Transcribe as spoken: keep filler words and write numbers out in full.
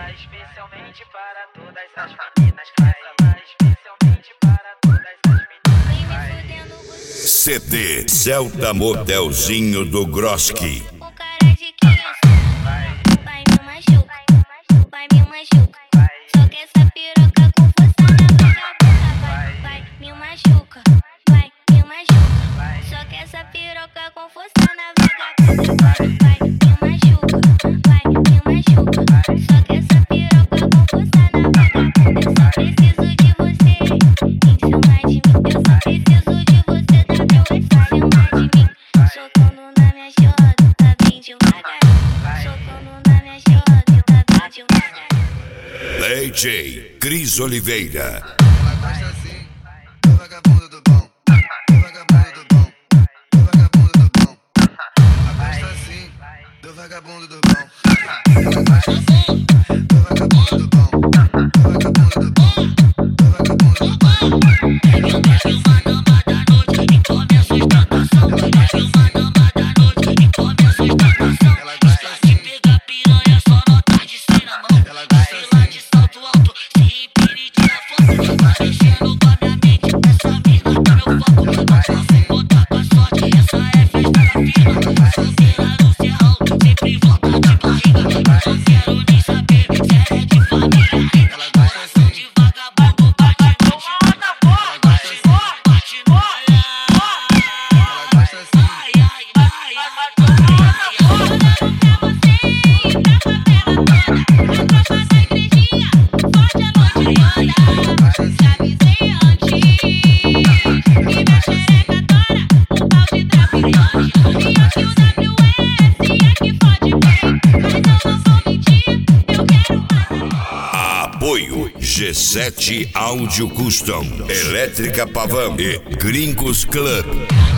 especialmente para todas as meninas. Essa especialmente para todas as meninas. C D Celta Motelzinho do Groski. O cara de que vai me machuca, vai me machuca. Só que essa piroca com força na vagabunda vai, vai me machuca, vai me machuca. Só que essa piroca com força na vagabunda vai, vai me machuca, vai me machuca. Só que essa piroca com força na vagabunda. Eu só preciso de você em cima de mim. Eu só preciso de você dar teu em cima de mim. Socando na minha chota, tá bem devagar. Socando na minha chota, tá bem devagar. D J Cris Oliveira. Ela gosta assim, do vagabundo do bom, do vagabundo do bom, do vagabundo do bom. Ela gosta assim, do vagabundo do bom. Ela gosta assim, do vagabundo do bom, do vagabundo do bom, do vagabundo do bom. Eu deixo uma dama da noite e começo a ostentação. Eu deixo uma dama da noite e começo a ostentação. Ela gosta Se assim, pega piranha, só nota de cem na mão. ela gosta Vai lá de salto alto, se empire, tira foto. Tá mexendo com a minha mente, essa mina tá meu foco. Não posso contar com a sorte, essa é festa da firma. Solteira no serrão, sempre volta de barriga. Não quero nem saber se é de família rica. Coração de vagabundo, bate, bate. Ela gosta assim, bate, bate. ela gosta assim. Ai, ai, ai, ai, ai. Apoio G sete Áudio Custom, Elétrica Pavão e Gringos Club.